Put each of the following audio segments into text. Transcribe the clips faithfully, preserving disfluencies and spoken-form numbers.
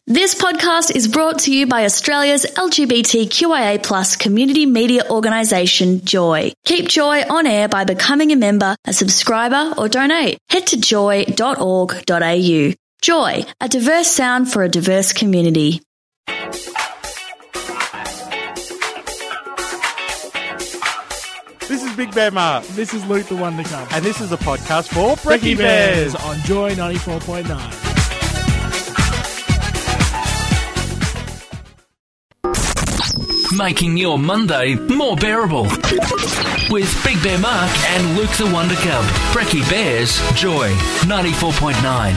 This podcast is brought to you by Australia's L G B T Q I A plus community media organisation, Joy. Keep Joy on air by becoming a member, a subscriber or donate. Head to joy dot org dot a u. Joy, a diverse sound for a diverse community. This is Big Bear Mark. This is Luke the Wonder Cub. And this is a podcast for Brekkie Brekkie Bears. Bears on Joy ninety-four point nine. Making your Monday more bearable. With Big Bear Mark and Luke the Wonder Cub. Brekkie Bears, Joy ninety-four point nine.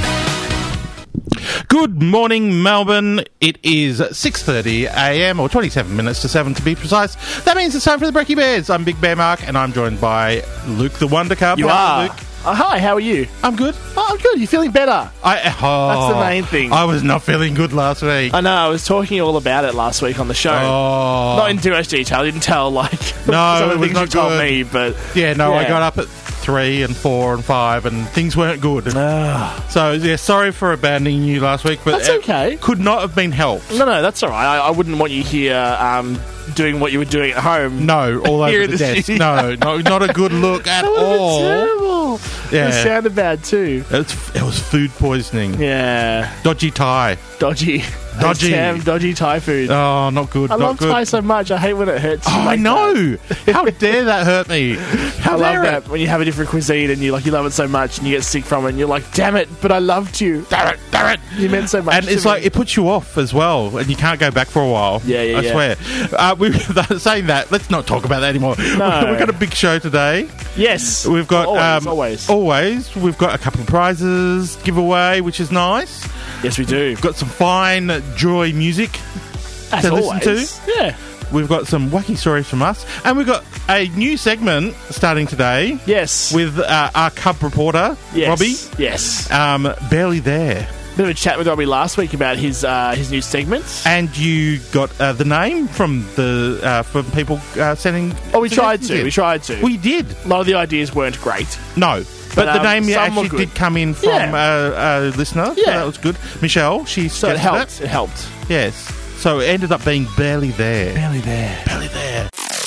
Good morning, Melbourne. It is six thirty a m or twenty-seven minutes to seven to be precise. That means it's time for the Brekkie Bears. I'm Big Bear Mark and I'm joined by Luke the Wonder Cub. You How are. Luke? Uh, hi, how are you? I'm good. Oh, I'm good. You're feeling better. I, oh, That's the main thing. I was not feeling good last week. I know. I was talking all about it last week on the show. Oh. Not in too much detail. I didn't tell, like, No, some it of the was things not you told good. me, but... Yeah, no, I Yeah. got up at three and four and five and things weren't good. Ah. So, yeah, sorry for abandoning you last week, but That's it okay. could not have been helped. No, no, that's all right. I, I wouldn't want you here um, doing what you were doing at home. No, all Here over in the the desk. studio. No, no, not a good look at That would have been all. terrible. Yeah. It sounded bad, too. It was, it was food poisoning. Yeah. Dodgy Thai. Dodgy. Dodgy. Damn dodgy Thai food. Oh, not good. I not love good. Thai so much. I hate when it hurts. you Oh, I like know. How dare that hurt me? How I love dare that it? when you have a different cuisine and you like you love it so much and you get sick from it and you're like, damn it, but I loved you. Damn it, damn it. You meant so much. And to it's me. like, it puts you off as well, and you can't go back for a while. Yeah, yeah, I yeah. swear. Uh, we saying that, let's not talk about that anymore. No. We've got a big show today. yes, We've got always, um, always. always. We've got a couple of prizes giveaway, which is nice. Yes, we do. We've got some fine Joy music As to always. listen to. Yeah. We've got some wacky stories from us, and we've got a new segment starting today Yes. with uh, our Cub reporter, yes. Robbie. Yes. Um, barely there. Bit of a chat with Robbie last week about his uh, his new segments. And you got uh, the name from the uh, from people uh, sending. Oh, we tried suggestions to. in. We tried to. We did. a lot of the ideas weren't great. No. But, But, the um, name yeah, some were actually good. did come in from Yeah. uh, a listener. So Yeah. that was good. Michelle, she So it suggested helped. It helped. it. Yes. So it ended up being barely there. Barely there. Barely there.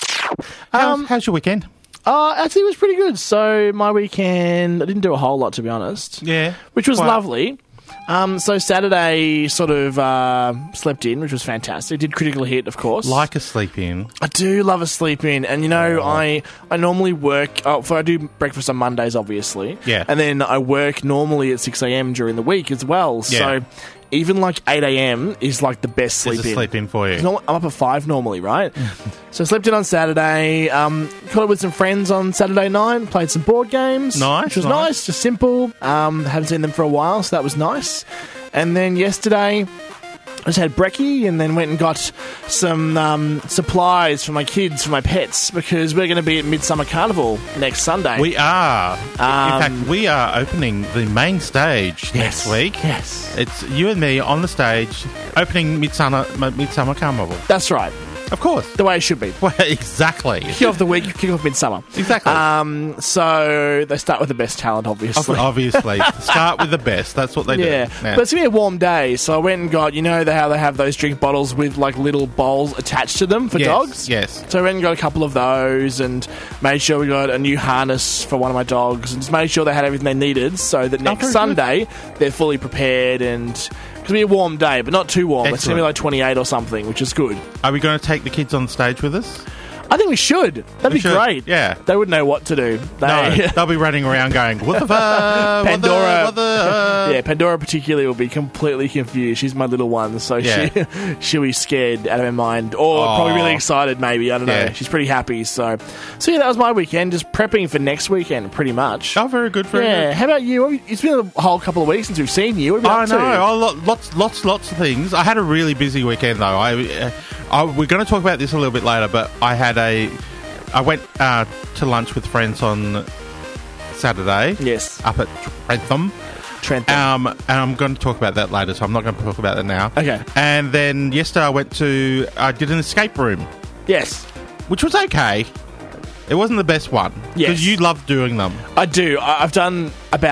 How's, Um, how's your weekend? Uh, actually, it was pretty good. So my weekend, I didn't do a whole lot, to be honest. Yeah. Which was Quite- lovely. Um, so Saturday sort of uh, slept in, which was fantastic. Did Critical Hit, of course. Like a sleep in. I do love a sleep in, and you know, Oh. I I normally work. Oh, for I do breakfast on Mondays, obviously. Yeah. And then I work normally at six a m during the week as well. Yeah. So even like eight a m is like the best sleep It's a in. sleep in for you. 'Cause norm- I'm up at five normally, right? So I slept in on Saturday. Um, caught up with some friends on Saturday night. Played some board games. Nice, which was nice. nice. Just simple. Um, haven't seen them for a while, so that was nice. And then yesterday, I just had brekkie and then went and got some um, supplies for my kids, for my pets, because we're going to be at Midsummer Carnival next Sunday. We are. In Um, fact, we are opening the main stage next week. Yes. It's you and me on the stage opening Midsummer, Midsummer Carnival. That's right. Of course. The way it should be. Well, exactly. Kick off the week, kick off Midsummer. Exactly. Um, so they start with the best talent, obviously. Obviously. Start with the best. That's what they Yeah. do. But it's going to be a warm day, so I went and got, you know the, how they have those drink bottles with like little bowls attached to them for Yes, dogs? yes. So I went and got a couple of those and made sure we got a new harness for one of my dogs and just made sure they had everything they needed so that next very Sunday they're fully prepared and it's going to be a warm day, but not too warm. It's going to be Excellent. like twenty-eight or something, which is good. Are we going to take the kids on stage with us? I think we should. That'd We be should, great. yeah. They wouldn't know what to do. They, No, they'll be running around going, what the fuck? Pandora. What the, what the, Yeah, Pandora particularly will be completely confused. She's my little one, so Yeah. she she'll be scared out of her mind, or Aw. probably really excited. Maybe I don't know. Yeah. She's pretty happy. So, so yeah, that was my weekend, just prepping for next weekend, pretty much. Oh, very good. Very yeah. good. How about you? What have you- It's been a whole couple of weeks since we've seen you. What have you I up know. to? Oh, lo- lots, lots, lots of things. I had a really busy weekend, though. I, uh, I we're going to talk about this a little bit later, but I had a. I went uh, to lunch with friends on Saturday. Yes, Up at Trentham. Trent. Um, and I'm going to talk about that later, so I'm not going to talk about that now. Okay. And then yesterday I went to. I did an escape room, yes, which was okay. It wasn't the best one Yes. because you love doing them. I do. I- I've done about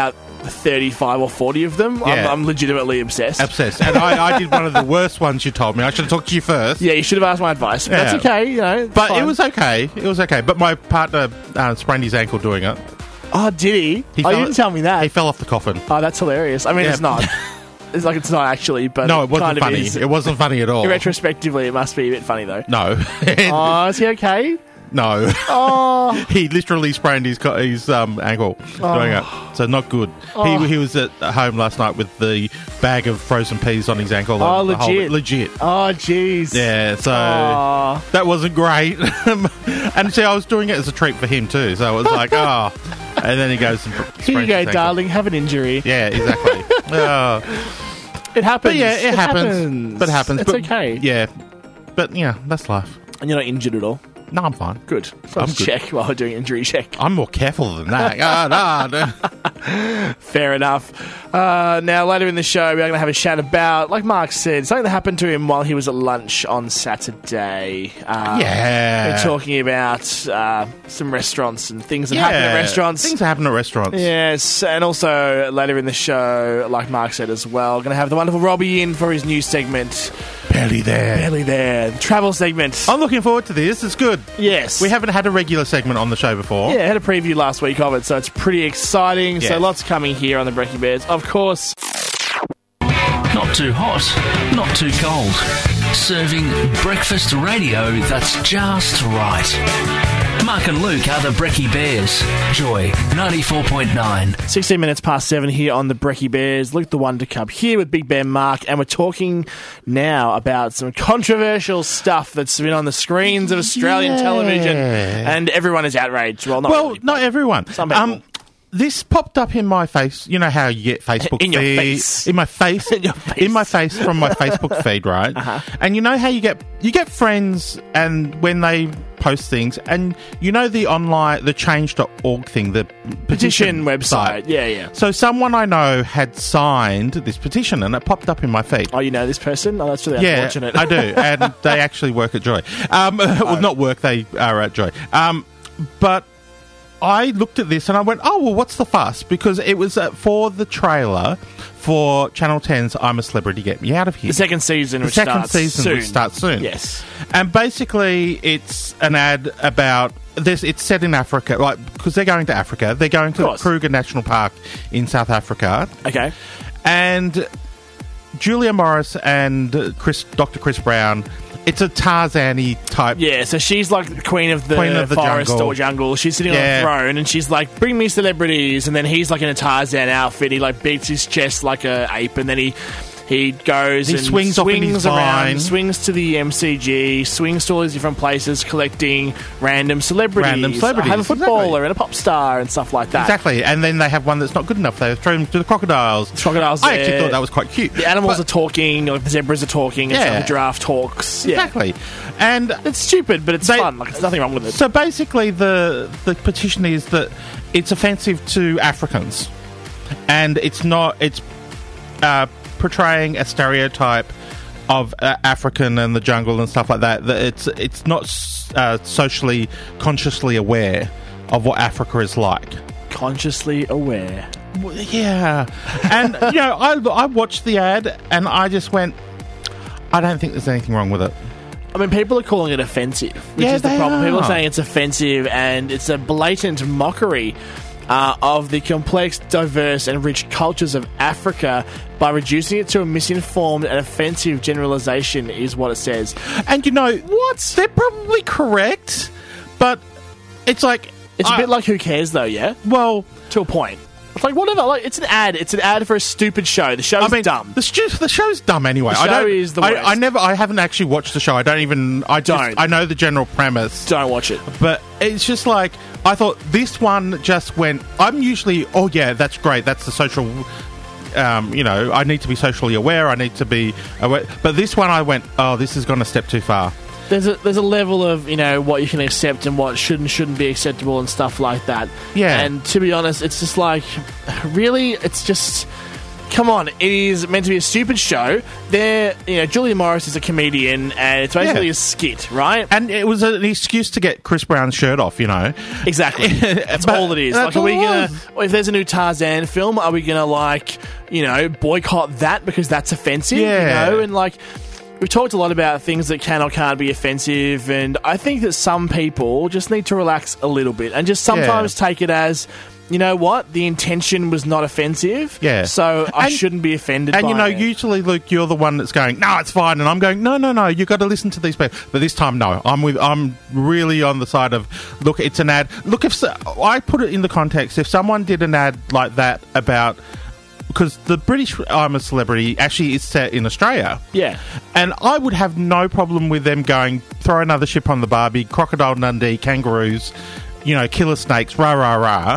thirty-five or forty of them. Yeah. I'm, I'm legitimately obsessed. Obsessed. And I, I did one of the worst ones you told me. I should have talked to you first. Yeah, you should have asked my advice. But Yeah. that's okay, you know. it's But fine. it was okay. It was okay. But my partner uh, sprained his ankle doing it. Oh, did he? He oh, fell- you didn't tell me that. He fell off the coffin. Oh, that's hilarious. I mean, Yeah. it's not. It's like it's not actually, but No, it wasn't kind of funny. is. It wasn't funny at all. Retrospectively, it must be a bit funny though. No. Oh, is he okay? No. Oh, He literally sprained his co- his um, ankle doing it. So not good. Oh. He he was at home last night with the bag of frozen peas on his ankle. Oh, the whole- legit. legit. oh, jeez. Yeah, so Oh. that wasn't great. And see, I was doing it as a treat for him too. So it was like, oh. And then he goes and Here sprains you go, his ankle. darling. Have an injury. Yeah, exactly. Oh. It happens. But yeah, it, happens. happens. But it happens. It's but, okay. Yeah. But yeah, that's life. And you're not injured at all. No, I'm fine. Good. So I'm let's good. check while we're doing injury check. I'm more careful than that. Oh, no, no. Fair enough. Uh, now, later in the show, we're going to have a chat about, like Mark said, something that happened to him while he was at lunch on Saturday. Uh, Yeah. We're talking about uh, some restaurants and things that Yeah. happen at restaurants. Things that happen at restaurants. Yes, and also later in the show, like Mark said as well, going to have the wonderful Robbie in for his new segment, Barely there. Barely There, the travel segment. I'm looking forward to this. It's good. Yes. We haven't had a regular segment on the show before. Yeah, I had a preview last week of it, so it's pretty exciting. So Yes. lots coming here on the Brekkie Bears. Of course, Not too hot, not too cold. Serving breakfast radio that's just right. Mark and Luke are the Brekkie Bears. Joy ninety-four point nine. sixteen minutes past seven here on the Brekkie Bears. Luke the Wonder Cup here with Big Ben Mark, and we're talking now about some controversial stuff that's been on the screens of Australian Yeah. television, and everyone is outraged. Well, not Well, really, not everyone. Some people. Um, this popped up in my face. You know how you get Facebook In your feed- face. in my face, In your face. in my face from my Facebook feed, right? Uh-huh. And you know how you get you get friends, and when they post things, and you know the online the change dot org thing, the petition petition, website. site. Yeah, yeah. So someone I know had signed this petition, and it popped up in my feed. Oh, you know this person? Oh, that's really Yeah, unfortunate. I do, and they actually work at Joy. Um, well, not work; they are at Joy. Um, but I looked at this and I went, "Oh, well, what's the fuss?" Because it was uh, for the trailer for Channel ten's "I'm a Celebrity, Get Me Out of Here." The second season, The which second starts season, soon. which starts soon. Yes. And basically, it's an ad about this. It's set in Africa, like because they're going to Africa. They're going to Of course. Kruger National Park in South Africa. Okay. And Julia Morris and Chris, Doctor Chris Brown. It's a Tarzan-y type. Yeah, so she's like the queen of the, Queen of the forest jungle. or jungle. She's sitting on Yeah. a throne, and she's like, "Bring me celebrities." And then he's like in a Tarzan outfit. He like beats his chest like a ape, and then he he goes He and swings off in his around, vine. swings to the M C G, swings to all these different places, collecting random celebrities. Random celebrities, I have a footballer exactly. and a pop star and stuff like that. Exactly. And then they have one that's not good enough. They throw them to the crocodiles. Crocodiles. I actually there. thought that was quite cute. The animals But- are talking, like the zebras are talking, and Yeah. stuff. The giraffe talks. Yeah. Exactly. And It's stupid, but it's They- fun. Like, there's nothing wrong with it. so basically, the the petition is that it's offensive to Africans, and it's not. It's uh, portraying a stereotype of uh, African and the jungle and stuff like that. That it's it's not uh, socially consciously aware of what Africa is like. Consciously aware. Well, yeah, and you know, I I watched the ad and I just went, I don't think there's anything wrong with it. I mean, people are calling it offensive, which Yeah, is the they problem. People are are. saying it's offensive, and it's a blatant mockery uh, of the complex, diverse, and rich cultures of Africa by reducing it to a misinformed and offensive generalization, is what it says. And you know what? They're probably correct, but it's like It's a I- bit like Who Cares, though, yeah? well. To a point. It's like, whatever. Like, it's an ad. It's an ad for a stupid show. The show's I mean, dumb. The, stu- the show's dumb anyway. The I show don't, is the I, worst. I never. I haven't actually watched the show. I don't even. I just, Don't. I know the general premise, Don't watch it. but it's just like I thought. This one just went. I'm usually. Oh yeah, that's great. That's the social. Um, you know, I need to be socially aware. I need to be aware. But this one, I went. Oh, this has gone a step too far. There's a there's a level of, you know, what you can accept and what should and shouldn't be acceptable and stuff like that. Yeah. And to be honest, it's just like, really, it's just come on, it is meant to be a stupid show. They're, you know, Julia Morris is a comedian, and it's basically Yeah. a skit, right? And it was an excuse to get Chris Brown's shirt off, you know. Exactly. That's But all it is. that's Like, are we all it gonna? was. If there's a new Tarzan film, are we gonna like, you know, boycott that because that's offensive? Yeah. You know, and like. We've talked a lot about things that can or can't be offensive, and I think that some people just need to relax a little bit and just sometimes Yeah. take it as, you know what, the intention was not offensive, Yeah. so I And- shouldn't be offended And by you know, it. usually, Luke, you're the one that's going, "No, it's fine," and I'm going, "No, no, no, you got to listen to these people." But this time, no, I'm with, I'm really on the side of, look, it's an ad. Look, if so, I put it in the context, if someone did an ad like that about. Because the British I'm a Celebrity actually is set in Australia. Yeah. And I would have no problem with them going, throw another ship on the Barbie, Crocodile Dundee, kangaroos, you know, killer snakes, rah, rah, rah.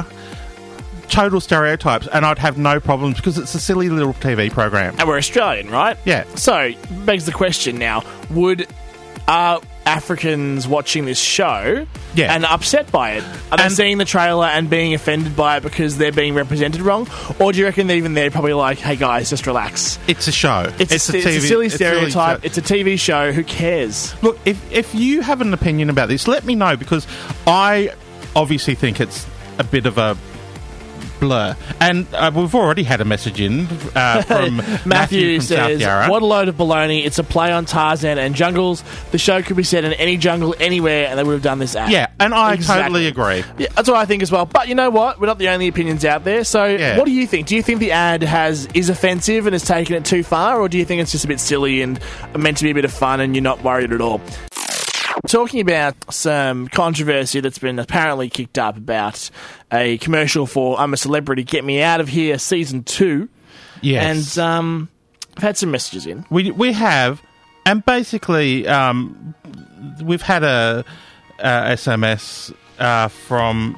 Total stereotypes. And I'd have no problems because it's a silly little T V program. And we're Australian, right? Yeah. So, begs the question now, would are Africans watching this show Yeah. and upset by it? Are they And- seeing the trailer and being offended by it because they're being represented wrong? Or do you reckon that even they're probably like, hey guys, just relax? It's a show. It's, It's, a, a, it's T V a silly it's stereotype. show. It's a T V show. Who cares? Look, if, if you have an opinion about this, let me know because I obviously think it's a bit of a blur. And uh, we've already had a message in uh, from Matthew, Matthew from South says, Yarra. what a load of baloney. It's a play on Tarzan and jungles. The show could be set in any jungle anywhere and they would have done this ad. Yeah, and I Exactly. totally agree. Yeah, that's what I think as well. But you know what? We're not the only opinions out there. So Yeah. what do you think? Do you think the ad has is offensive and has taken it too far? Or do you think it's just a bit silly and meant to be a bit of fun and you're not worried at all? Talking about some controversy that's been apparently kicked up about a commercial for I'm a Celebrity, Get Me Out of Here Season two. Yes. And um, I've had some messages in. We we have, and basically, um, we've had a, a S M S uh, from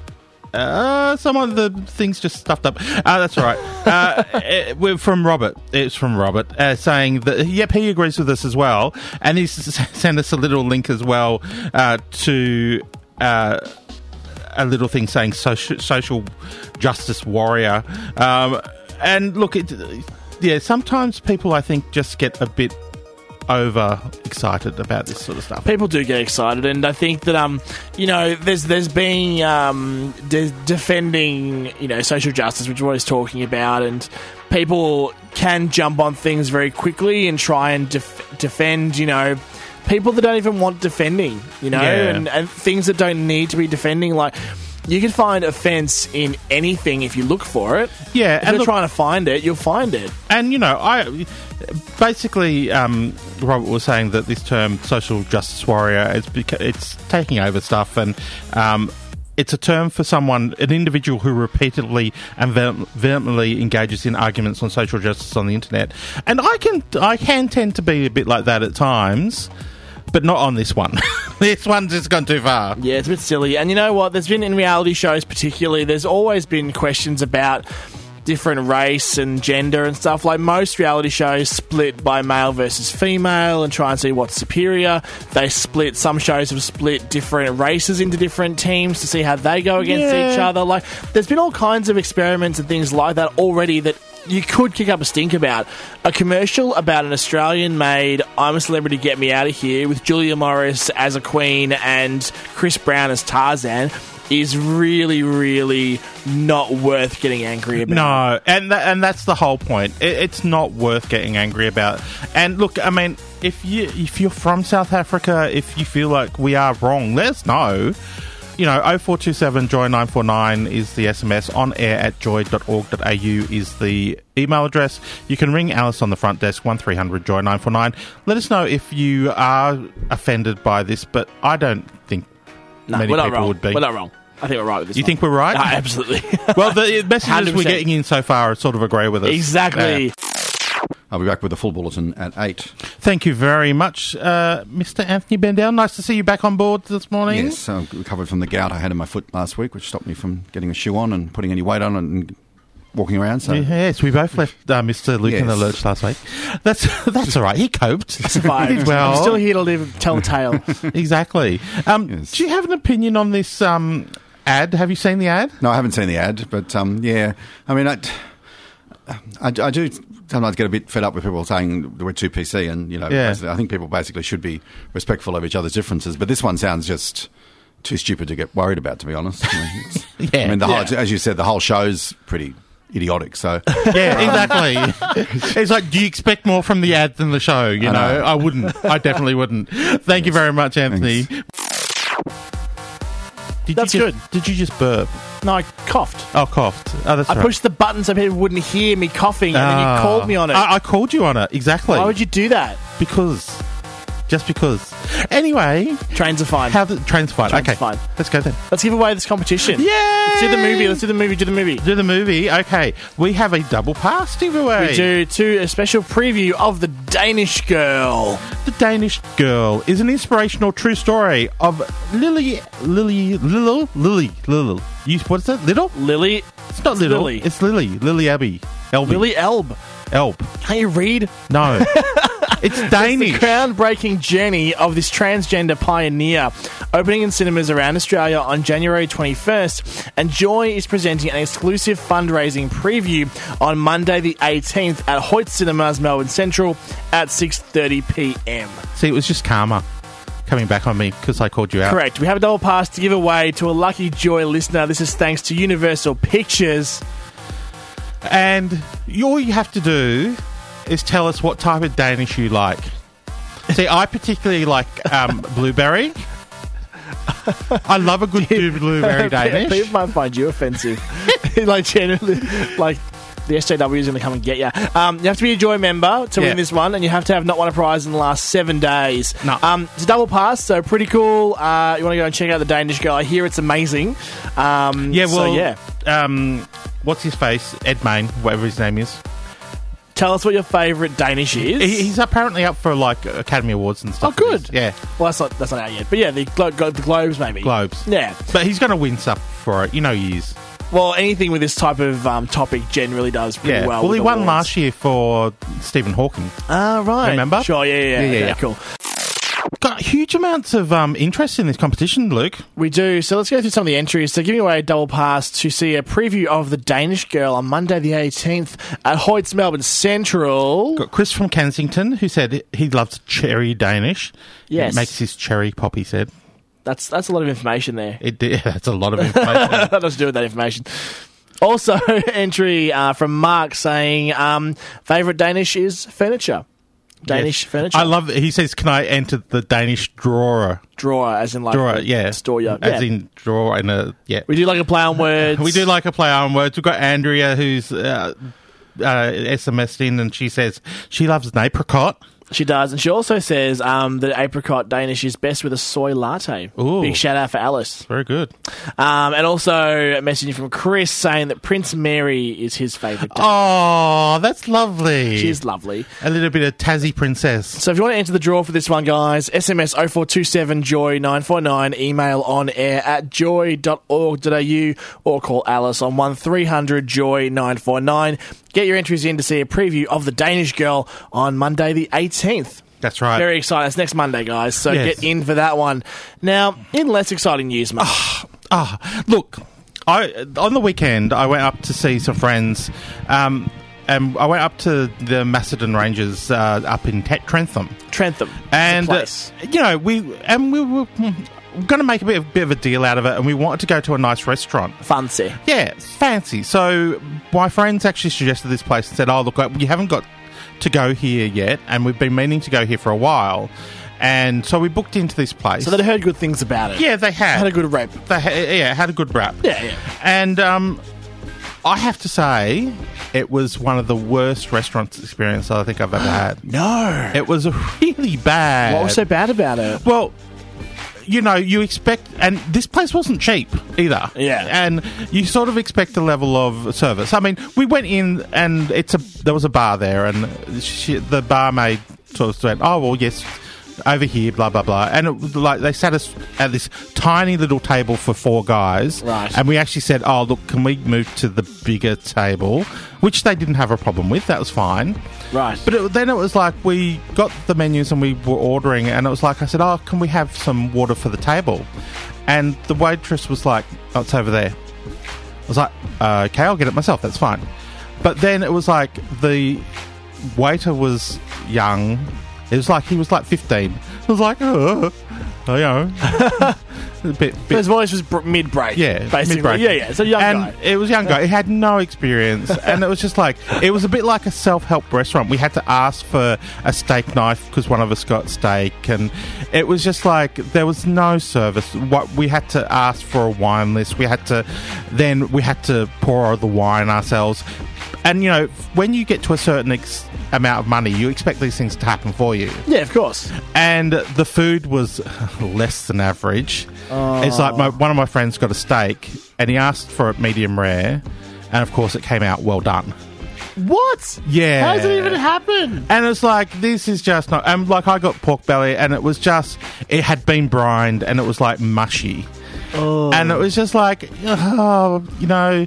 uh, someone. The things just stuffed up. Uh, that's all right. uh, it, we're from Robert. It's from Robert uh, saying that yep, he agrees with us as well, and he's s- sent us a little link as well uh, to. Uh, a little thing saying social, social justice warrior. Um, and look, it, yeah, sometimes people, I think, just get a bit over excited about this sort of stuff. People do get excited, and I think that um, you know, there's there's been um, de- defending you know social justice, which we're always talking about, and people can jump on things very quickly and try and def- defend you know people that don't even want defending, you know, Yeah. and, and things that don't need to be defending, like. You can find offence in anything if you look for it. Yeah, if and you're look- trying to find it, you'll find it. And, you know, I basically, um, Robert was saying that this term social justice warrior, is beca- it's taking over stuff, and um, it's a term for someone, an individual who repeatedly and ve- vehemently engages in arguments on social justice on the internet. And I can, I can tend to be a bit like that at times, but not on this one. This one's just gone too far. Yeah, it's a bit silly. And you know what? There's been, in reality shows particularly, there's always been questions about different race and gender and stuff. Like, most reality shows split by male versus female and try and see what's superior. They split, some shows have split different races into different teams to see how they go against Yeah. each other. Like, there's been all kinds of experiments and things like that already that you could kick up a stink about. A commercial about an Australian-made I'm a Celebrity, Get Me Out of Here with Julia Morris as a queen and Chris Brown as Tarzan is really, really not worth getting angry about. No, and tha- and that's the whole point. It, it's not worth getting angry about. And look, I mean, if you if you're from South Africa, if you feel like we are wrong, let us know. You know, oh four two seven joy nine four nine is the S M S. On air at joy dot org dot a u is the email address. You can ring Alice on the front desk, one three hundred joy nine four nine. Let us know if you are offended by this, but I don't think No, many we're not people wrong. would be. We're not wrong. I think we're right with this You one. think we're right? No, absolutely. Well, the messages one hundred we're percent. getting in so far sort of agree with us. Exactly. Yeah. I'll be back with the full bulletin at eight. Thank you very much, uh, Mister Anthony Bendel. Nice to see you back on board this morning. Yes, I recovered from the gout I had in my foot last week, which stopped me from getting a shoe on and putting any weight on it and walking around. So Yes, we both left uh, Mister Luke in the Yes. lurch last week. That's that's all right. He coped. Survived. He did well. I'm still here to live, tell the tale. Exactly. Um, Yes. Do you have an opinion on this um, ad? Have you seen the ad? no, I haven't seen the ad, but um, yeah, I mean, I, I, I do sometimes get a bit fed up with people saying we're too P C, and you know, Yeah. basically- I think people basically should be respectful of each other's differences. But this one sounds just too stupid to get worried about, to be honest. I mean, it's- Yeah. I mean the whole, Yeah. as you said, the whole show's pretty idiotic. So Yeah, exactly. It's like, do you expect more from the ad than the show? You I know, know. I wouldn't. I definitely wouldn't. Thank you very much, Anthony. Did That's you just, good. Did you just burp? No, I coughed. Oh, coughed. Oh, that's I right. pushed the button so people wouldn't hear me coughing, and then Ah. you called me on it. I, I called you on it, exactly. Why would you do that? Because. Just because. Anyway, Trains are fine. how the train's fine. Trains okay, are fine. let's go then. Let's give away this competition. Yay! Let's do the movie. Let's do the movie. Do the movie. Do the movie. Okay, we have a double pass giveaway. We do to a special preview of The Danish Girl. The Danish Girl is an inspirational true story of Lily, Lily, Lily, Lily, Lily. You, what is it? Little? Lily. It's not little. Lily. It's Lily. Lily Abbey. Elby. Lily Elb. Elb. Can't you read? No. It's Danish. The groundbreaking journey of this transgender pioneer, opening in cinemas around Australia on January twenty-first, and Joy is presenting an exclusive fundraising preview on Monday the eighteenth at Hoyt Cinemas, Melbourne Central at six thirty p m. See, it was just karma coming back on me because I called you out. Correct. We have a double pass to give away to a lucky Joy listener. This is thanks to Universal Pictures. And all you have to do is tell us what type of Danish you like. See, I particularly like um, blueberry. I love a good blueberry Danish. People might find you offensive. like, generally, like, the S J W is going to come and get you. Um, you have to be a Joy member to Yeah. win this one, and you have to have not won a prize in the last seven days. No. Um, it's a double pass, so pretty cool. Uh, you want to go and check out The Danish Girl. I hear it's amazing. Um, Yeah, well, so, yeah. Um, what's his face? Ed Main, whatever his name is. Tell us what your favourite Danish is. He, he's apparently up for like Academy Awards and stuff. Oh, good. for this. Yeah, well, that's not, that's not out yet. But yeah, the, Glo- Glo- the Globes, maybe. Globes. Yeah. But he's going to win stuff for it. You know he is. Well, anything with this type of um, topic generally does pretty Yeah. well. Well, with he won awards. last year for Stephen Hawking. Ah, right. Remember? Sure, yeah, yeah, yeah. Yeah, yeah, Okay, yeah. cool. Got huge amounts of um, interest in this competition, Luke. We do. So let's go through some of the entries. So giving away a double pass to see a preview of The Danish Girl on Monday the eighteenth at Hoyt's Melbourne Central. Got Chris from Kensington who said he loves cherry Danish. Yes. It makes his cherry pop, he said. That's that's a lot of information there. It did. That's a lot of information. That has to do with that information. Also, entry uh, from Mark saying um, favourite Danish is furniture. Danish Yes. furniture. I love it. He says, can I enter the Danish drawer? drawer, as in like Drawer, the yeah. store. Yeah. As yeah. in drawer and a, yeah. we do like a play on words. We do like a play on words. We've got Andrea who's uh, uh, S M S'd in and she says she loves an apricot. She does, and she also says um, that apricot Danish is best with a soy latte. Ooh. Big shout out for Alice. Very good. Um, and also a message from Chris saying that Prince Mary is his favourite Danish. Oh, that's lovely. She's lovely. A little bit of Tassie princess. So if you want to enter the draw for this one, guys, S M S oh four two seven joy nine four nine, email on air at joy dot org dot a u, or call Alice on one three hundred joy nine four nine. Get your entries in to see a preview of The Danish Girl on Monday the eighteenth. That's right. Very exciting. It's next Monday, guys, so Yes. get in for that one. Now, in less exciting news, mate. Ah, look, I on the weekend I went up to see some friends, um, and I went up to the Macedon Ranges uh, up in T- Trentham, Trentham. and the place. uh, you know we and we were going to make a bit, of, bit of a deal out of it, and we wanted to go to a nice restaurant. Fancy. Yeah, it's fancy. So my friends actually suggested this place and said, "Oh, look, you haven't got to go here yet, and we've been meaning to go here for a while." And so we booked into this place. So they'd heard good things about it. yeah, they had. Had a good rep. They ha- yeah, had a good rap. Yeah, yeah. And um, I have to say, it was one of the worst restaurants experience I think I've ever had. No. It was really bad. What was so bad about it? Well, you know, you expect, and this place wasn't cheap either. Yeah. And you sort of expect a level of service. I mean, we went in, and it's a there was a bar there, and she, the barmaid sort of said, "Oh, well, yes, over here, blah blah blah," and it was like they sat us at this tiny little table for four guys, Right. and we actually said, "Oh, look, can we move to the bigger table?" Which they didn't have a problem with. That was fine. Right. But it, then it was like we got the menus and we were ordering, and it was like I said, "Oh, can we have some water for the table?" And the waitress was like, "Oh, it's over there." I was like, uh, "Okay, I'll get it myself. That's fine." But then it was like the waiter was young. It was like he was like fifteen. It was like, oh, you know, a bit. bit His voice was br- mid-break. Yeah, basically. mid-break. Yeah, yeah. So young and guy. it was young guy. He had no experience, and it was just like it was a bit like a self-help restaurant. We had to ask for a steak knife because one of us got steak, and it was just like there was no service. What we had to ask for a wine list. We had to then we had to pour the wine ourselves. And, you know, when you get to a certain ex- amount of money, you expect these things to happen for you. Yeah, of course. And the food was less than average. Oh. It's like my, one of my friends got a steak, and he asked for it medium rare, and, of course, it came out well done. What? Yeah. How does it even happen? And it's like, this is just not... And, like, I got pork belly, and it was just... It had been brined, and it was, like, mushy. Oh. And it was just like, oh, you know...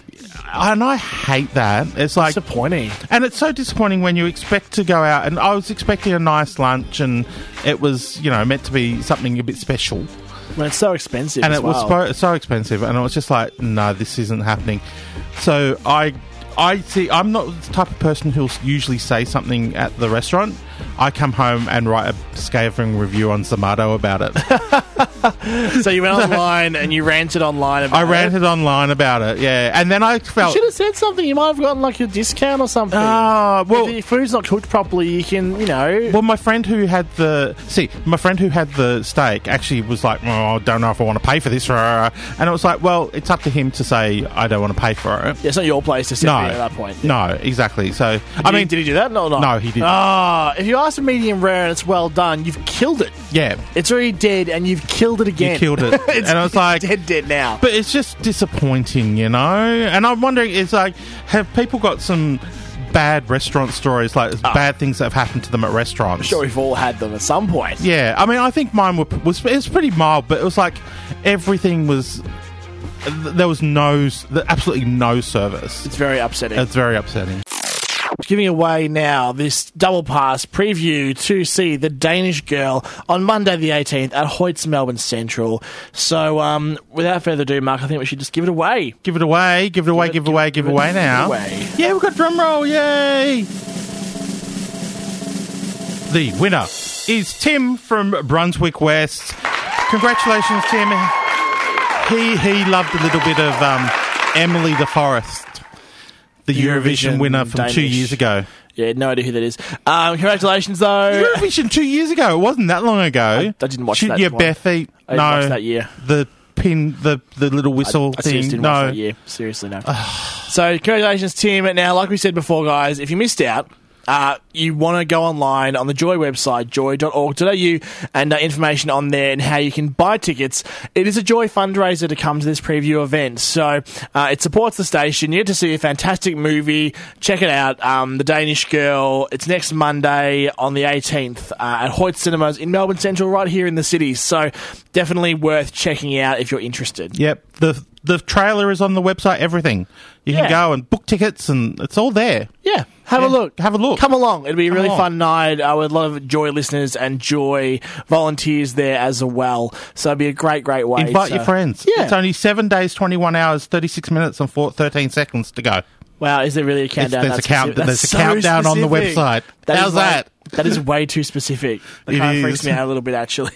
And I hate that. It's like disappointing. And it's so disappointing when you expect to go out. And I was expecting a nice lunch, and it was, you know, meant to be something a bit special. When it's so expensive, and as it well. was so, so expensive, and I was just like, no, this isn't happening. So I, I see. I'm not the type of person who'll usually say something at the restaurant. I come home and write a scathing review on Zomato about it. So you went online and you ranted online about I it? I ranted online about it, yeah. And then I felt... You should have said something. You might have gotten, like, a discount or something. Oh, well... If your food's not cooked properly, you can, you know... Well, my friend who had the... See, my friend who had the steak actually was like, oh, I don't know if I want to pay for this. And it was like, well, it's up to him to say, I don't want to pay for it. Yeah, it's not your place to sit no, at that point. No, exactly. So, did I mean... He, did he do that? No, no. No, he didn't. Ah, if you ask a medium rare and it's well done, you've killed it. Yeah. It's already dead, and you've killed it again. You killed it. it's, and I was like... dead, dead now. But it's just disappointing, you know? And I'm wondering, it's like, have people got some bad restaurant stories, like oh. bad things that have happened to them at restaurants? I'm sure we've all had them at some point. Yeah. I mean, I think mine were, was... It was pretty mild, but it was like everything was... There was no... Absolutely no service. It's very upsetting. It's very upsetting. Giving away now this double pass preview to see The Danish Girl on Monday the eighteenth at Hoyts Melbourne Central. So um, without further ado, Mark, I think we should just give it away. Give it away, give it away, give, give it away, give, give it away now. Give it away. Yeah, we've got drum roll, yay! The winner is Tim from Brunswick West. Congratulations, Tim. He he loved a little bit of um, Emily the Forest. The Eurovision, Eurovision winner from Danish. two years ago. Yeah, no idea who that is. Um, congratulations, though. Eurovision two years ago. It wasn't that long ago. I, I didn't watch Shoot that. Shoot your one. bare feet. I didn't no, watch that year. The pin, the the little whistle I, I thing. Seriously didn't no, watch that year. Seriously, no. So, congratulations, Tim. Now, like we said before, guys, if you missed out, Uh, you want to go online on the Joy website, joy dot org dot a u, and uh, information on there and how you can buy tickets. It is a Joy fundraiser to come to this preview event, so uh, it supports the station. You get to see a fantastic movie. Check it out, um, The Danish Girl. It's next Monday on the eighteenth uh, at Hoyt Cinemas in Melbourne Central, right here in the city. So definitely worth checking out if you're interested. Yep, the the trailer is on the website. Everything. You can Yeah. go and book tickets, and it's all there. Yeah, have Yeah, a look. have a look. Come along. It'll be a Come really along. fun night uh, with a lot of Joy listeners and Joy volunteers there as well. So it'll be a great, great way. Invite to- your friends. Yeah. It's only seven days, twenty-one hours, thirty-six minutes, and four, thirteen seconds to go. Wow, is there really a countdown? there's That's a count- specific? there's That's a countdown on the specific. website. That is How's way- that? That is way too specific. That It kind of is. freaks me out a little bit, actually.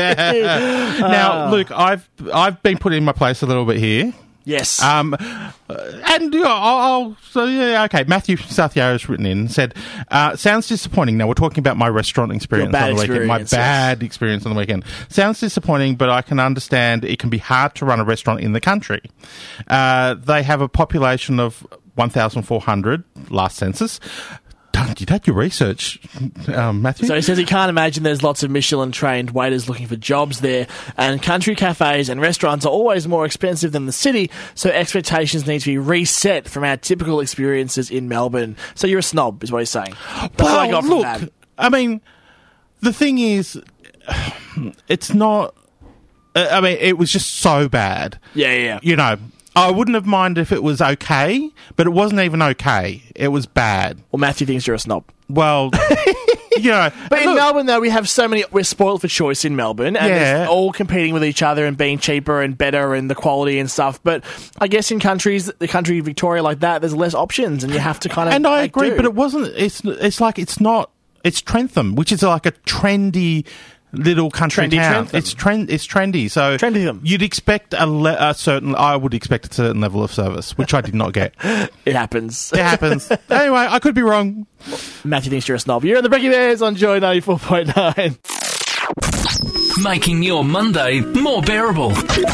Now, Luke, I've I've been put in my place a little bit here. Yes. Um, and you know, I'll, I'll, so yeah, okay. Matthew Southio has written in and said, uh, "Sounds disappointing." Now we're talking about my restaurant experience bad on the weekend. My experience, yes. bad experience on the weekend. Sounds disappointing, but I can understand it can be hard to run a restaurant in the country. Uh, they have a population of one thousand four hundred last census. You did your research, um, Matthew. So he says he can't imagine there's lots of Michelin-trained waiters looking for jobs there, and country cafes and restaurants are always more expensive than the city, so expectations need to be reset from our typical experiences in Melbourne. So you're a snob, is what he's saying. That's well, what I got from look, that. I mean, the thing is, it's not... I mean, it was just so bad. Yeah, yeah, yeah. You know, I wouldn't have minded if it was okay, but it wasn't even okay. It was bad. Well, Matthew thinks you're a snob. Well, you know. But in look, Melbourne, though, we have so many... We're spoiled for choice in Melbourne, and Yeah. they're all competing with each other and being cheaper and better and the quality and stuff. But I guess in countries, the country Victoria like that, there's less options, and you have to kind of and I make agree, do. but it wasn't. It's it's like it's not. It's Trentham, which is like a trendy little country Trendy town. Trentham. It's trend. It's trendy. So Trendytham. you'd expect a, le- a certain. I would expect a certain level of service, which I did not get. It happens. It happens. Anyway, I could be wrong. Matthew thinks you're a snob. You're in the Brekkie Bears on Joy ninety-four point nine. Making your Monday more bearable.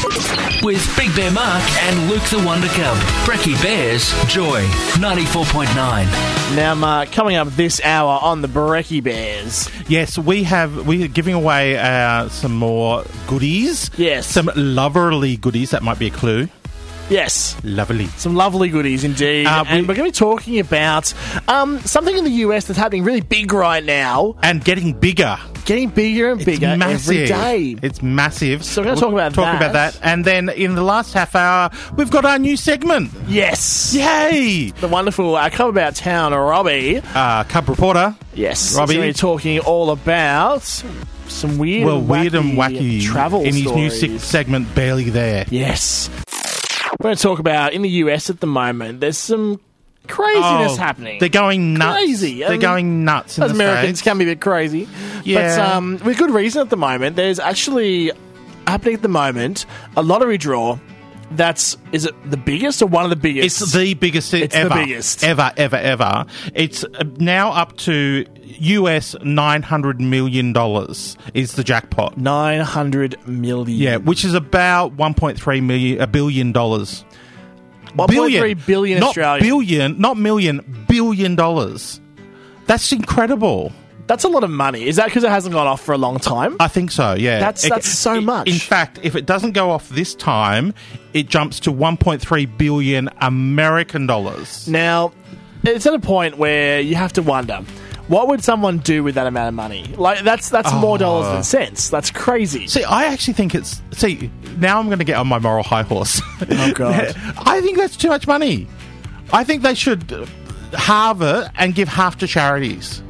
With Big Bear Mark and Luke the Wonder Cub. Brekkie Bears, Joy ninety-four point nine. Now, Mark, coming up this hour on the Brekkie Bears. Yes, we have. We are giving away uh, some more goodies. Yes. Some lovely goodies. That might be a clue. Yes. Lovely. Some lovely goodies indeed. Uh, we- and we're going to be talking about um, something in the U S that's happening really big right now. And getting bigger. Getting bigger and bigger It's massive. every day. It's massive. So we're gonna talk about talk that. about that. And then in the last half hour, we've got our new segment. Yes. Yay! The wonderful uh, Come About Town, Robbie. Uh, Cub reporter. Yes. Robbie. So we're talking all about some weird, Well, and weird and wacky wacky travel in his new stories. se- segment, Barely There. Yes. We're going to talk about, in the U S at the moment, there's some craziness Oh, happening. They're going nuts. Crazy. They're Um, going nuts in As the Americans States. can be a bit crazy. Yeah. But um, with good reason at the moment. There's actually happening at the moment a lottery draw that's, is it the biggest or one of the biggest? It's the biggest It's the ever. biggest. Ever, ever, ever. It's uh, now up to U S nine hundred million dollars is the jackpot. nine hundred million. Yeah, which is about one point three million, a billion dollars. one point three billion not Australian. billion, not million, billion dollars. That's incredible. That's a lot of money. Is that because it hasn't gone off for a long time? I think so, yeah. That's- It- that's so it- much. In fact, if it doesn't go off this time, it jumps to one point three billion American dollars. Now, it's at a point where you have to wonder, what would someone do with that amount of money? Like, that's that's more Oh. dollars than cents. That's crazy. See, I actually think it's... See, now I'm going to get on my moral high horse. Oh, God. I think that's too much money. I think they should uh, halve it and give half to charities.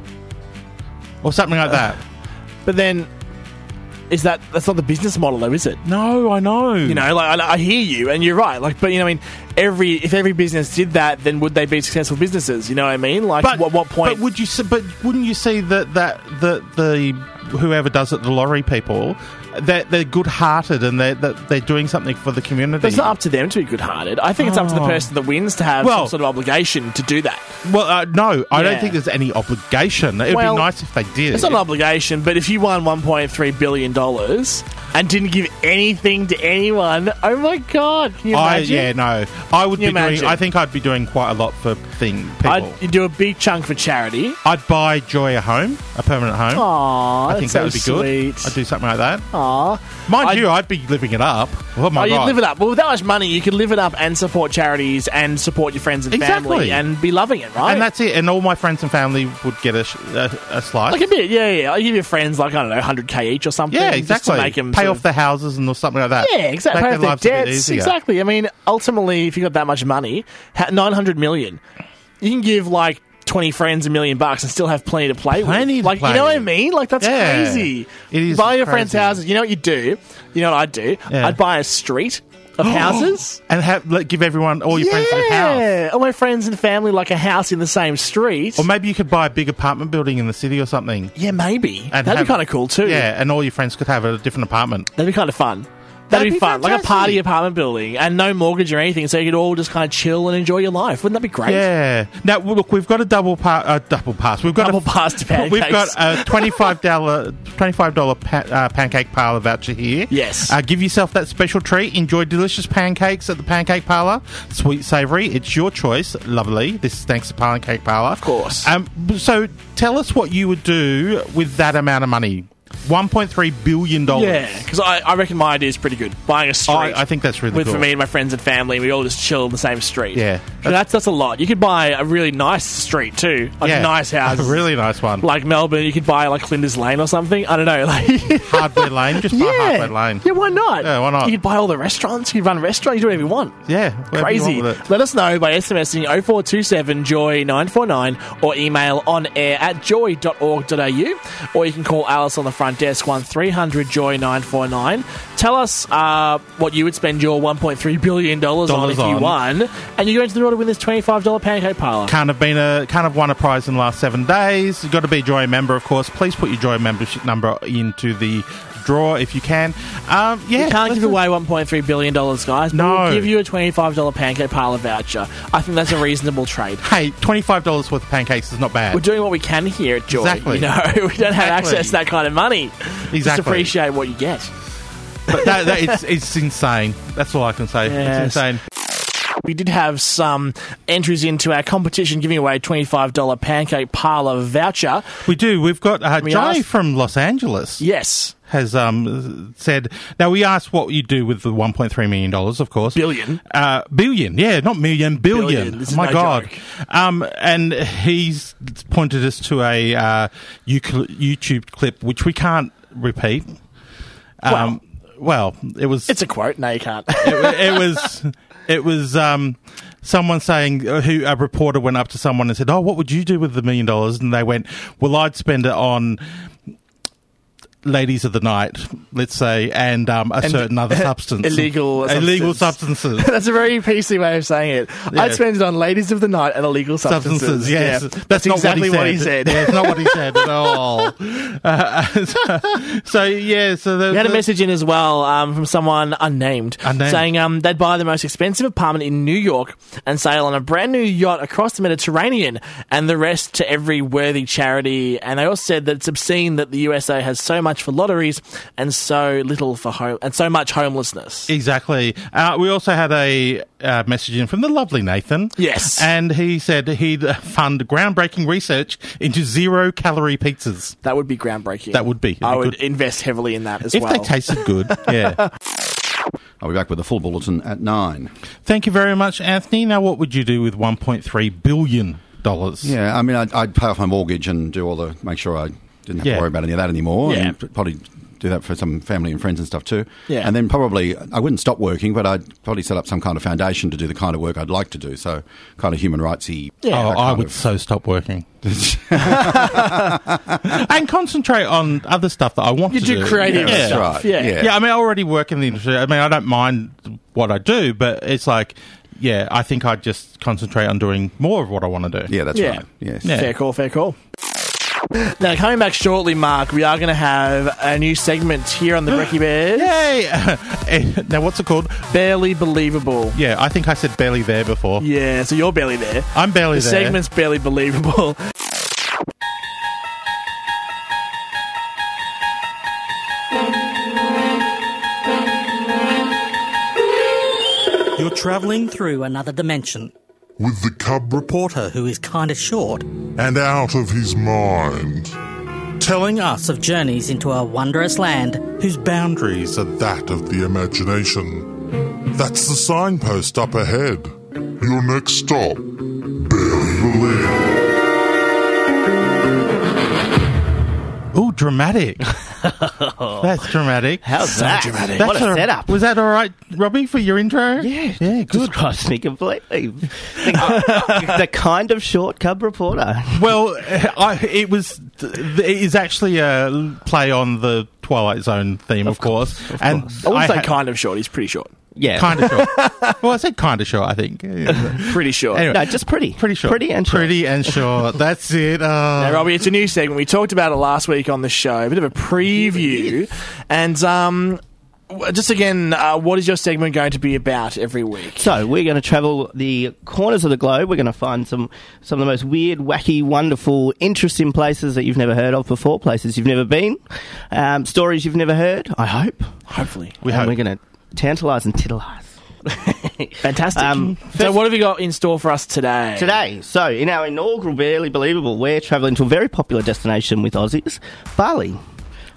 Or something like that. But then, is that that's not the business model, though, is it? No, I know. You know, like I, I hear you, and you're right. Like, but you know, I mean, every if every business did that, then would they be successful businesses? You know what I mean? Like, But what, what point? But would you? See, but wouldn't you see that that the the whoever does it, the lottery people, they're, they're good-hearted and they're they're they're doing something for the community. But it's not up to them to be good-hearted. I think it's up to the Oh. person that wins to have Well- some sort of obligation to do that. Well, uh, no, I Yeah. don't think there's any obligation. It'd Well, be nice if they did. It's not an obligation, but if you won one point three billion dollars and didn't give anything to anyone, oh my God, can you I, imagine? yeah, no. I would Can be you doing. imagine? I think I'd be doing quite a lot for thing people. I'd you'd do a big chunk for charity. I'd buy Joy a home, a permanent home. Aww, I think that would be good. I'd do something like that. Aww. Mind I'd- you, I'd be living it up. Oh my Oh, you'd god! live it up. Well, with that much money, you could live it up and support charities and support your friends and Exactly. family and be loving it, right? And that's it. And all my friends and family would get a, sh- a, a slice. like a bit, yeah, yeah. I give your friends like I don't know, one hundred k each or something. yeah, just exactly. to make them Pay sort off of- their houses and or something like that. Yeah, exactly. Make Pay off their lives a bit debts. easier. Exactly. I mean, ultimately, if you got that much money, ha- nine hundred million, you can give like twenty friends a million bucks and still have plenty to play Plenty with. to Like, play you know what I with. mean? Like, that's Yeah. crazy. It is Buy your friends' crazy. houses. You know what you do? You know what I'd do? Yeah. I'd buy a street of houses. And have like, give everyone, all your friends, a house. Yeah, all my friends and family like a house in the same street. Or maybe you could buy a big apartment building in the city or something. Yeah, maybe. And That'd have- be kind of cool too. Yeah, and all your friends could have a different apartment. That'd be kind of fun. That'd, That'd be, be fun. Like a fantastic. party apartment building and no mortgage or anything, so you could all just kind of chill and enjoy your life. Wouldn't that be great? Yeah. Now, well, look, we've got a double pa- uh, double pass. We've got Double a, pass to pancakes. We've got a twenty-five dollars twenty-five dollars pa- uh, pancake parlour voucher here. Yes. Uh, give yourself that special treat. Enjoy delicious pancakes at the Pancake Parlour. Sweet, savoury. It's your choice. Lovely. This is thanks to Pancake Parlour. Of course. Um, so tell us what you would do with that amount of money. one point three billion dollars. Yeah, because I, I reckon my idea is pretty good. Buying a street. I, I think that's really with, cool. For me and my friends and family, we all just chill in the same street. Yeah. So that's that's a lot. You could buy a really nice street too, like Yeah, a nice house, a really nice one. like Melbourne. You could buy like Flinders Lane or something. I don't know, like Hardware Lane, just buy Hardware Lane. Yeah, why not? Yeah, why not? You could buy all the restaurants. You could run a restaurant. You do whatever you want. Yeah, whatever you Crazy. want with it. Let us know by SMSing oh four two seven joy nine four nine or email on air at joy dot org dot a u, or you can call Alice on the front desk one three hundred joy nine four nine. Tell us uh, what you would spend your one point three billion dollars on if you on. won, and you're going to the draw to win this twenty-five dollars pancake parlour. Can't have been a can't have won a prize in the last seven days. You've got to be a Joy member, of course. Please put your Joy membership number into the draw if you can. Um, yeah, You can't give let's- away one point three billion dollars, guys. But No. we'll give you a twenty-five dollars pancake parlour voucher. I think that's a reasonable trade. Hey, twenty-five dollars worth of pancakes is not bad. We're doing what we can here at Joy. Exactly. You know, we don't have Exactly. access to that kind of money. Just Exactly. appreciate what you get. But that, that, it's, it's insane. That's all I can say. Yes. It's insane. We did have some entries into our competition giving away a twenty-five dollars pancake parlour voucher. We do. We've got uh, we Johnny ask- from Los Angeles. Yes. Has um said. Now we asked what you do with the one point three million dollars, of course. Billion. Uh, billion. Yeah, not million. Billion. Billion. This is My no God. joke. Um, and he's pointed us to a uh, YouTube clip which we can't repeat. Um, well, it was. It's a quote. No, you can't. it, it was. It was um, someone saying, uh, who a reporter went up to someone and said, "Oh, what would you do with the million dollars?" And they went, "Well, I'd spend it on ladies of the night, let's say, and um, a And certain other substance, illegal illegal substance. substances." That's a very P C way of saying it. Yeah. I'd spend it on ladies of the night and illegal substances. Substances, yes. Yeah. That's, That's not exactly what he said. what he said. Yeah, it's not what he said at all. Uh, so, so, yeah, so... The, We had a the- message in as well um, from someone unnamed, Unnamed. saying um, they'd buy the most expensive apartment in New York and sail on a brand new yacht across the Mediterranean, and the rest to every worthy charity. And they also said that it's obscene that the U S A has so much for lotteries and so little for home and so much homelessness. Exactly. Uh, we also had a uh, message in from the lovely Nathan. Yes. And he said he'd uh, fund groundbreaking research into zero-calorie pizzas. That would be groundbreaking. That would be. It'd I be would good. invest heavily in that as If well. they tasted good, yeah. I'll be back with a full bulletin at nine. Thank you very much, Anthony. Now, what would you do with one point three billion dollars? Yeah, I mean, I'd, I'd pay off my mortgage and do all the, make sure I didn't have Yeah. to worry about any of that anymore. Yeah. And probably do that for some family and friends and stuff too. Yeah. And then probably, I wouldn't stop working, but I'd probably set up some kind of foundation to do the kind of work I'd like to do. So kind of human rights-y. Yeah. Oh, that I kind would of- so stop working. And concentrate on other stuff that I want You to do do. creative yeah. stuff. right. Yeah. Yeah. Yeah, I mean, I already work in the industry. I mean, I don't mind what I do, but it's like, yeah, I think I'd just concentrate on doing more of what I want to do. Yeah, that's Yeah. right. Yes. Yeah. Fair call, fair call. Now, coming back shortly, Mark, we are going to have a new segment here on the Brekkie Bears. Yay! Now, what's it called? Barely believable. Yeah, I think I said barely there before. Yeah, so you're barely there. I'm barely The there. segment's barely believable. You're travelling through another dimension. With the cub Reporter who is kinda short, and out of his mind. telling us of journeys into a wondrous land whose boundaries Are that of the imagination. That's the signpost up ahead. Your next stop. Barely believable. Ooh, dramatic. That's dramatic. How's that? dramatic. What a all- setup. Was that all right, Robbie, for your intro? Yeah, Yeah, good. describes me completely. The kind of short cub reporter. Well, I, it was. It is actually a play on the Twilight Zone theme, of, course. And I wouldn't say ha- kind of short, he's pretty short. Yeah. kind of short. Well, I said kind of short. I think. Pretty short. Anyway, No, just pretty. pretty short. Pretty and short. Pretty and short. That's it. Oh. Now, Robbie, it's a new segment. We talked about it last week on the show, a bit of a preview. And um, w- just again, uh, what is your segment going to be about every week? So we're going to travel the corners of the globe. We're going to find some, some of the most weird, wacky, wonderful, interesting places that you've never heard of before, places you've never been, um, stories you've never heard, I hope. Hopefully. We and hope. we're going to tantalise and titillise. Fantastic. Um, so what have you got in store for us today? Today, so in our inaugural Barely Believable, we're travelling to a very popular destination with Aussies, Bali.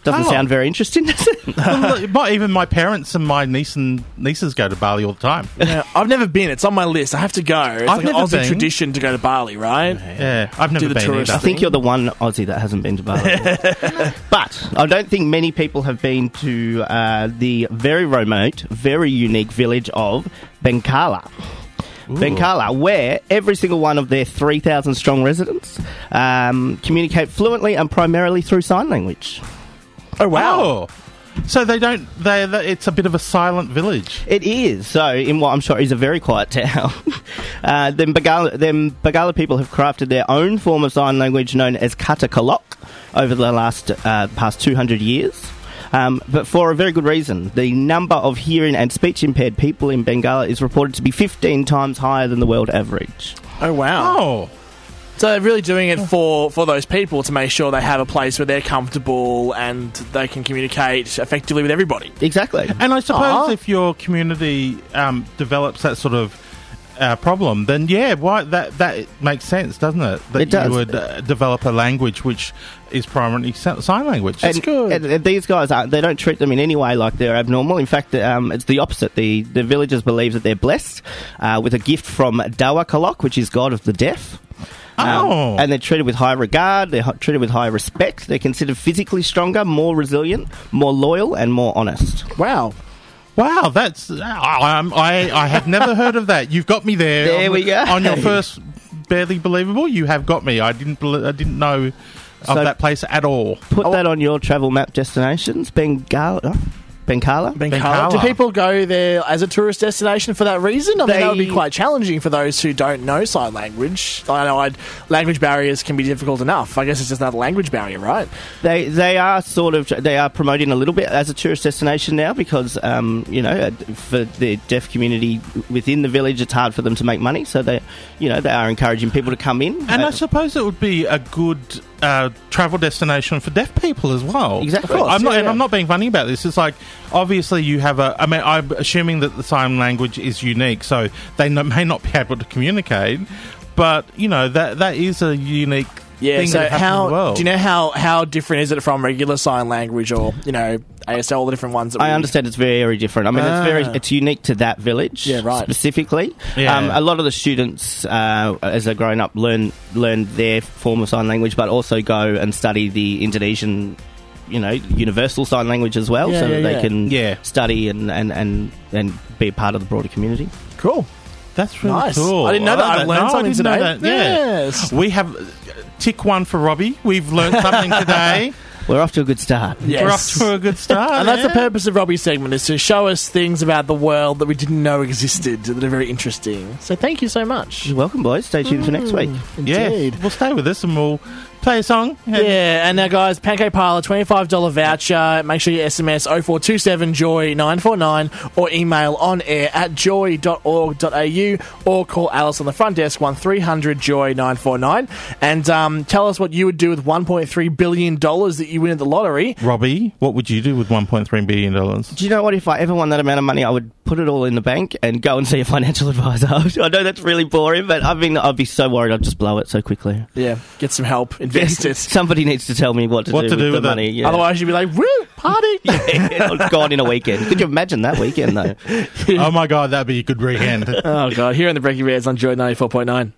Doesn't Oh. sound very interesting, does it? Well, look, my- even my parents and my niece and nieces go to Bali all the time. Yeah, I've never been. It's on my list. I have to go. It's I've like an never Aussie been. tradition to go to Bali, right? Yeah, I've never the been tourist I either. think you're the one Aussie that hasn't been to Bali. But I don't think many people have been to uh, the very remote, very unique village of Bengkala. Bengkala, where every single one of their three thousand strong residents um, communicate fluently and primarily through sign language. Oh, wow. Oh, so they don't. They. they- It's a bit of a silent village. It is. So, in what I'm sure is a very quiet town, uh, then Bagala, them Bagala people have crafted their own form of sign language known as Katakalok over the last uh, past two hundred years. Um, but for a very good reason. The number of hearing and speech impaired people in Bengala is reported to be fifteen times higher than the world average. Oh, wow. Oh, So they're really doing it for, for those people to make sure they have a place where they're comfortable and they can communicate effectively with everybody. Exactly. and I suppose Aw. if your community um, develops that sort of uh, problem, then yeah, why that that makes sense, doesn't it? That It does. you would uh, develop a language which is primarily si- sign language. And, and- and these guys, aren't, they don't treat them in any way like they're abnormal. In fact, um, it's the opposite. The, the villagers believe that they're blessed uh, with a gift from Dawa Kalok, which is god of the deaf. Um, Oh. and they're treated with high regard, they're h- treated with high respect, they're considered physically stronger, more resilient, more loyal, and more honest. Wow. Wow, that's I, um, I I have never heard of that. You've got me there. There on, we go. On your first barely believable, you have got me. I didn't bel I didn't know of So- that place at all. Put that on your travel map destinations. Bengala. oh, Bengkala? Bengkala. Bengkala. Do people go there as a tourist destination for that reason? I mean, that would be They- quite challenging for those who don't know sign language. I know I'd, language barriers can be difficult enough. I guess it's just another language barrier, right? They they are sort of they are promoting a little bit as a tourist destination now because um, you know uh, for the deaf community within the village it's hard for them to make money, so they you know they are encouraging people to come in. And Uh, I suppose it would be a good uh, travel destination for deaf people as well. Exactly. Of course, I'm not, yeah, and yeah. I'm not being funny about this. It's like obviously you have a. I mean, I'm assuming that the sign language is unique, so they no, may not be able to communicate. But you know that that is a unique Yeah, thing so that happens in how the world. do you know how, how different is it from regular sign language or, you know, A S L, all the different ones that I we understand it's very different. I mean, it's very Ah. it's unique to that village, Yeah, right. specifically. Yeah. Um, a lot of the students, uh, as they're growing up, learn learn their form of sign language, but also go and study the Indonesian, you know, universal sign language as well, Yeah, so yeah, that they yeah. can Yeah. study and, and, and, and be a part of the broader community. Cool. That's really Nice. cool. I didn't know that. like I've learned No, I something didn't know today. that. Yeah. Yes. We have uh, tick one for Robbie. We've learned something today. We're off to a good start. Yes. We're off to a good start. And that's the yeah. purpose of Robbie's segment, is to show us things about the world that we didn't know existed that are very interesting. So thank you so much. You're welcome, boys. Stay tuned for next week. Yeah, Indeed. we'll stay with us and we'll play a song. Yeah, and now guys, Pancake Parlour, twenty-five dollars voucher. Make sure you S M S oh four two seven joy nine four nine or email on air at joy dot org dot a u or call Alice on the front desk one three hundred joy nine four nine and um, tell us what you would do with one point three billion dollars that you win at the lottery. Robbie, what would you do with one point three billion dollars? Do you know what? If I ever won that amount of money, I would put it all in the bank and go and see a financial advisor. I know that's really boring, but I mean, I'd be so worried I'd just blow it so quickly. Yeah, get some help, invest it. Somebody needs to tell me what to What do to with do the with it. money. Yeah. Otherwise you'd be like, woo, party! It's gone in a weekend. Could you imagine that weekend, though? Oh my God, that'd be a good weekend. Oh god, here in the Brekkie Bears on Joy ninety-four point nine.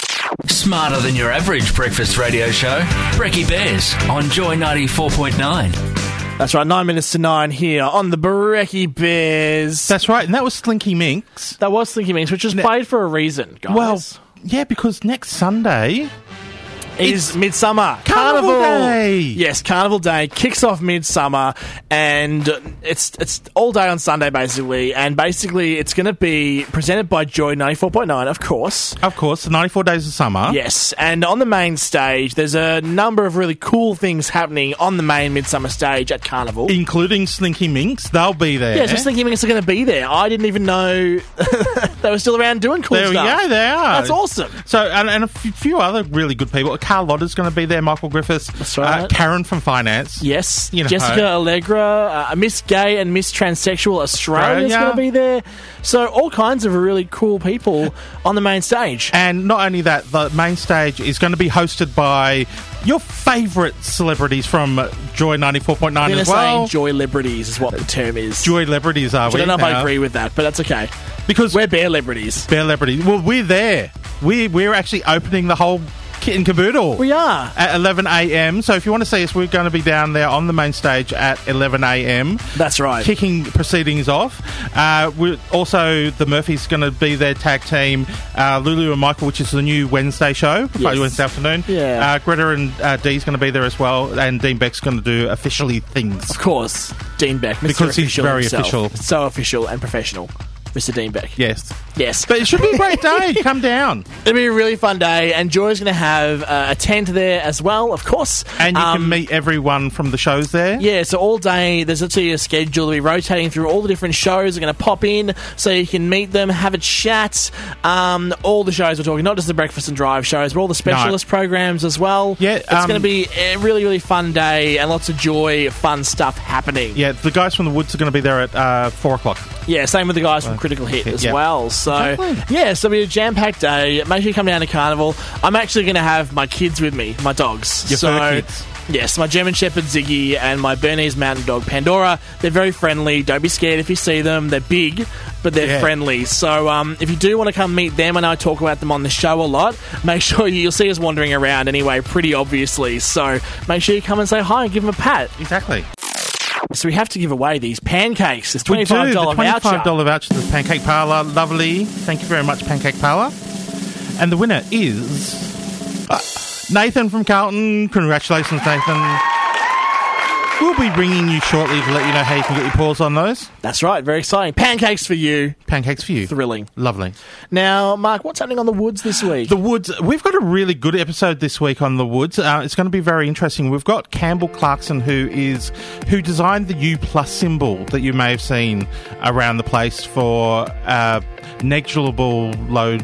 Smarter than your average breakfast radio show. Brekkie Bears on Joy ninety-four point nine. That's right, nine minutes to nine here on the Brekkie Bears. That's right, and that was Slinky Minx. That was Slinky Minx, which was played for a reason, guys. Well, yeah, because next Sunday is Midsummer Carnival Day. Yes, Carnival Day kicks off Midsummer, and it's it's all day on Sunday basically. And basically, it's going to be presented by Joy ninety-four point nine, of course. Of course, the ninety-four Days of Summer. Yes, and on the main stage, there's a number of really cool things happening on the main Midsummer stage at Carnival. Including Slinky Minx. They'll be there. Yeah, just thinking it's going to be there. I didn't even know they were still around doing cool There we stuff. go, they are. That's awesome. So, and, and a f- few other really good people. Carlotta's going to be there. Michael Griffiths. That's right. Uh, Karen from Finance. Yes. You know. Jessica Allegra, uh, Miss Gay and Miss Transsexual Australia is Australia. going to be there. So all kinds of really cool people on the main stage. And not only that, the main stage is going to be hosted by your favourite celebrities from Joy ninety-four point nine I'm as going to well. say Joy Liberties is what the term is. Joy celebrities, are I we? don't know if I now? agree with that, but that's okay. Because We're Bear Liberties. Bear celebrities. Well, we're there. We we're actually opening the whole kit and caboodle. We are. At eleven a.m. So if you want to see us, we're going to be down there on the main stage at eleven a.m. That's right. Kicking proceedings off. Uh, we're also, the Murphys going to be their tag team, uh, Lulu and Michael, which is the new Wednesday show, Friday, Wednesday afternoon. Yeah. Uh, Greta and uh, Dee's going to be there as well, and Dean Beck's going to do officially things. Of course, Dean Beck. Mister Because he's official very himself. official. So official and professional. Mister Dean Beck. Yes. Yes. But it should be a great day. Come down. It'll be a really fun day, and Joy's going to have uh, a tent there as well, of course. And you Um, can meet everyone from the shows there. Yeah, so all day there's actually a schedule to be rotating through all the different shows. They're going to pop in so you can meet them, have a chat. Um, all the shows we're talking, not just the Breakfast and Drive shows, but all the specialist programs as well. Yeah, it's um, going to be a really, really fun day and lots of joy, fun stuff happening. Yeah, the guys from the Woods are going to be there at uh, four o'clock. Yeah, same with the guys from Critical Hit as yeah. well. So, Exactly. yeah, so it'll be a jam-packed day. Make sure you come down to Carnival. I'm actually going to have my kids with me, my dogs. Your so, fur kids. Yes, my German Shepherd Ziggy and my Bernese Mountain Dog Pandora. They're very friendly. Don't be scared if you see them. They're big, but they're Yeah. friendly. So um, if you do want to come meet them, and I talk about them on the show a lot, make sure you, you'll see us wandering around anyway, pretty obviously. So make sure you come and say hi and give them a pat. Exactly. So we have to give away these pancakes. This We do. twenty-five The dollars voucher. twenty-five dollars voucher to the Pancake Parlour. Lovely. Thank you very much, Pancake Parlour. And the winner is uh, Nathan from Carlton. Congratulations, Nathan. We'll be ringing you shortly to let you know how you can get your paws on those. That's right. Very exciting. Pancakes for you. Pancakes for you. Thrilling. Lovely. Now, Mark, what's happening on the Woods this week? The Woods. We've got a really good episode this week on the Woods. Uh, it's going to be very interesting. We've got Campbell Clarkson, who is who designed the U plus symbol that you may have seen around the place for uh, negligible load.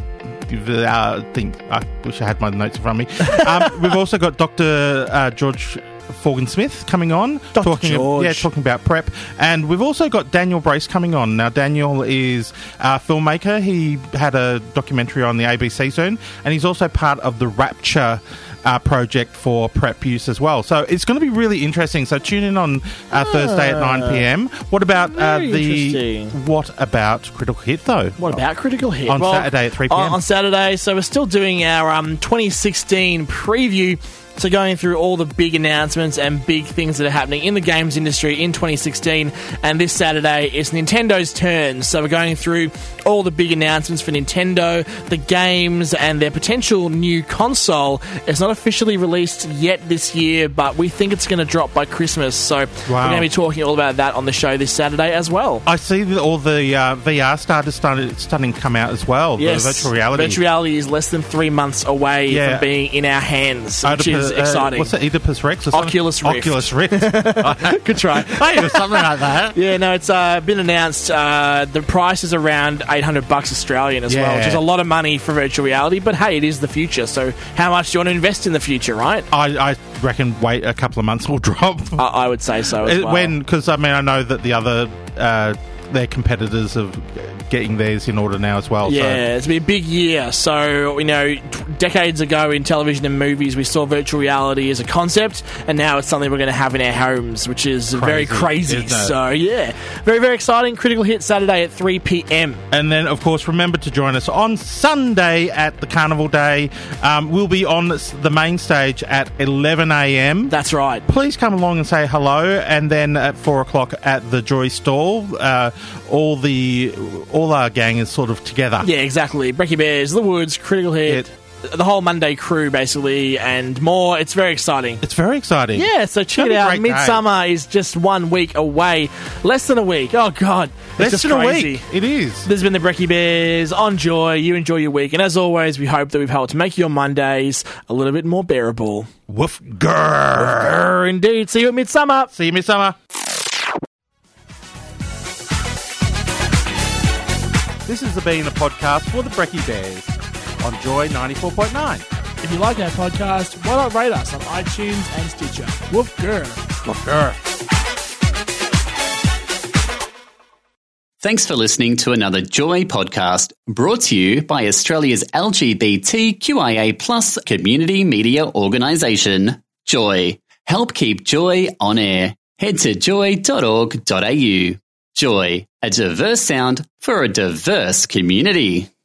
Uh, think I wish I had my notes in front of me. Um, we've also got Doctor Uh, George Forgan Smith coming on, Doctor talking George. yeah, talking about prep, and we've also got Daniel Brace coming on. Now, Daniel is a filmmaker. He had a documentary on the A B C soon, and he's also part of the Rapture Uh, project for prep use as well. So it's going to be really interesting. So tune in on uh, Thursday at nine p.m. What about uh, Very the interesting. what about Critical Hit though? What about Critical Hit? On Saturday at three p.m. On, on Saturday, so we're still doing our um, twenty sixteen preview. So going through all the big announcements and big things that are happening in the games industry in twenty sixteen. And this Saturday is Nintendo's turn. So we're going through all the big announcements for Nintendo, the games, and their potential new console. It's not officially released yet this year, but we think it's going to drop by Christmas. So Wow. we're going to be talking all about that on the show this Saturday as well. I see that all the uh, V R started started starting to come out as well. Yes, The virtual reality. Virtual reality is less than three months away Yeah. from being in our hands, which Oedipus- is exciting. Uh, what's it, Oedipus Rex? Or something? Oculus Rift. Oculus Rift. Good try. Hey, it was something like that. Yeah, no, it's uh, been announced. Uh, the price is around eight hundred bucks Australian as well, Yeah. which is a lot of money for virtual reality. But hey, it is the future. So how much do you want to invest in the future, right? I, I reckon wait a couple of months will drop. I, I would say so as It- well. When, because I mean, I know that the other uh, their competitors are getting theirs in order now as well. Yeah, it's been a big year. So, you know, t- decades ago in television and movies, we saw virtual reality as a concept, and now it's something we're going to have in our homes, which is very crazy. isn't it? So, yeah, very, very exciting. Critical Hit Saturday at three p.m. So, and then of course, remember to join us on Sunday at the Carnival Day. Um, we'll be on s- the main stage at eleven a.m. That's right. Please come along and say hello, and then at four o'clock at the Joy stall, uh, all the all our gang is sort of together. Yeah, exactly. Brekkie Bears, The Woods, Critical Hit, the whole Monday crew, basically, and more. It's very exciting. It's very exciting. Yeah, so check That'd it be a out. great day. Midsummer is just one week away. Less than a week. Oh, God. It's Less just than crazy. a week. It is. This has been the Brekkie Bears on Joy. You enjoy your week. And as always, we hope that we've helped to make your Mondays a little bit more bearable. Woof grrr. Grr, indeed. See you at Midsummer. See you, Midsummer. This has been a podcast for the Brekkie Bears on Joy ninety-four point nine. If you like our podcast, why not rate us on iTunes and Stitcher? Woof grr. Woof grr. Thanks for listening to another Joy podcast brought to you by Australia's L G B T Q I A plus community media organisation, Joy. Help keep Joy on air. Head to joy dot org dot a u. Joy, a diverse sound for a diverse community.